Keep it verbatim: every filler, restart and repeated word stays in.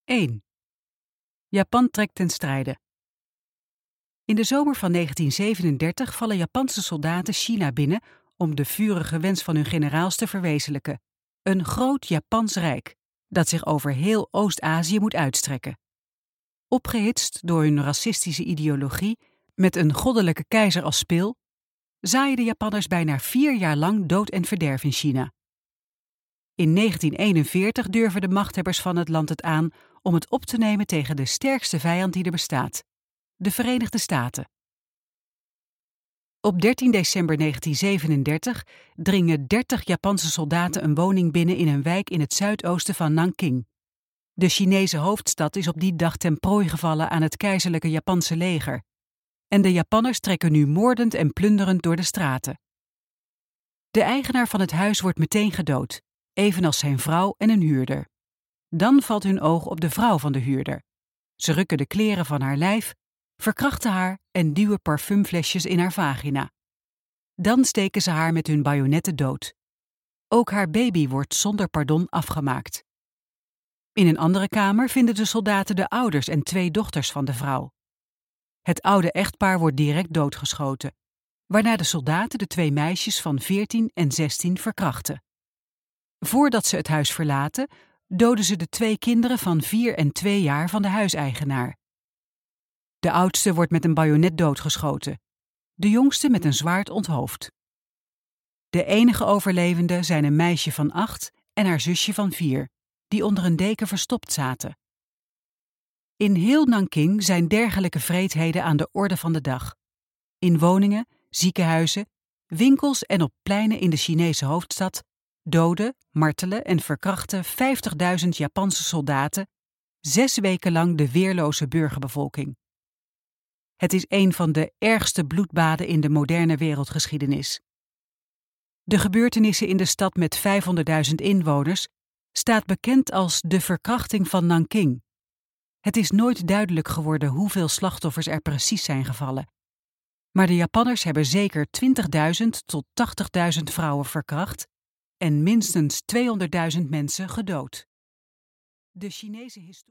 één. Japan trekt ten strijde. In de zomer van negentien zevenendertig vallen Japanse soldaten China binnen om de vurige wens van hun generaals te verwezenlijken: een groot Japans rijk, dat zich over heel Oost-Azië moet uitstrekken. Opgehitst door hun racistische ideologie, met een goddelijke keizer als spil, zaaien de Japanners bijna vier jaar lang dood en verderf in China. In negentien eenenveertig durven de machthebbers van het land het aan om het op te nemen tegen de sterkste vijand die er bestaat: de Verenigde Staten. Op dertien december negentien zevenendertig dringen dertig Japanse soldaten een woning binnen in een wijk in het zuidoosten van Nanking. De Chinese hoofdstad is op die dag ten prooi gevallen aan het keizerlijke Japanse leger. En de Japanners trekken nu moordend en plunderend door de straten. De eigenaar van het huis wordt meteen gedood, evenals zijn vrouw en een huurder. Dan valt hun oog op de vrouw van de huurder. Ze rukken de kleren van haar lijf, verkrachten haar en duwen parfumflesjes in haar vagina. Dan steken ze haar met hun bajonetten dood. Ook haar baby wordt zonder pardon afgemaakt. In een andere kamer vinden de soldaten de ouders en twee dochters van de vrouw. Het oude echtpaar wordt direct doodgeschoten, waarna de soldaten de twee meisjes van veertien en zestien verkrachten. Voordat ze het huis verlaten, doden ze de twee kinderen van vier en twee jaar van de huiseigenaar. De oudste wordt met een bajonet doodgeschoten, de jongste met een zwaard onthoofd. De enige overlevenden zijn een meisje van acht en haar zusje van vier, die onder een deken verstopt zaten. In heel Nanking zijn dergelijke wreedheden aan de orde van de dag. In woningen, ziekenhuizen, winkels en op pleinen in de Chinese hoofdstad doden, martelen en verkrachten vijftigduizend Japanse soldaten zes weken lang de weerloze burgerbevolking. Het is een van de ergste bloedbaden in de moderne wereldgeschiedenis. De gebeurtenissen in de stad met vijfhonderdduizend inwoners staat bekend als de verkrachting van Nanking. Het is nooit duidelijk geworden hoeveel slachtoffers er precies zijn gevallen. Maar de Japanners hebben zeker twintigduizend tot tachtigduizend vrouwen verkracht en minstens tweehonderdduizend mensen gedood. De Chinese historie